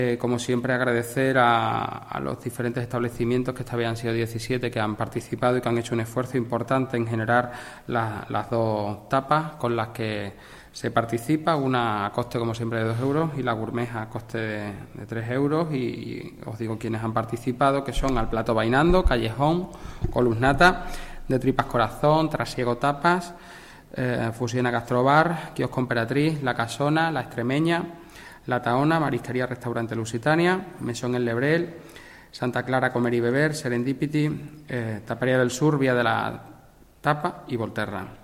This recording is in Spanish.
Como siempre, agradecer a los diferentes establecimientos, que esta vez han sido 17, que han participado y que han hecho un esfuerzo importante en generar las dos tapas con las que se participa, una a coste, como siempre, de 2 euros y la gourmet a coste de 3 euros. Y os digo quiénes han participado, que son Al Plato Bainando, Callejón, Columnata, De Tripas Corazón, Trasiego Tapas, Fusiona Gastrobar, Kiosco Emperatriz, La Casona, La Extremeña, La Taona, Marisquería Restaurante Lusitania, Mesón El Lebrel, Santa Clara Comer y Beber, Serendipity, Tapería del Sur, Vía de la Tapa y Volterra.